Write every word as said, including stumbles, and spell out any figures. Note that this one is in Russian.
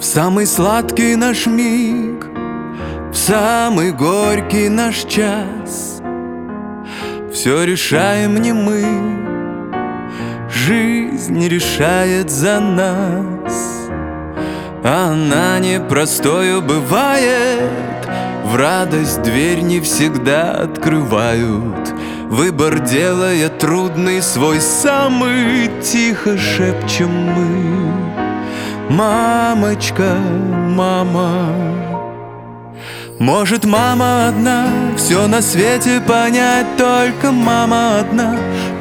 В самый сладкий наш миг, в самый горький наш час все решаем не мы, жизнь решает за нас. Она непростою бывает, в радость дверь не всегда открывают. Выбор делая трудный свой, самый тихо шепчем мы: мамочка, мама. Может, мама одна все на свете понять, только мама одна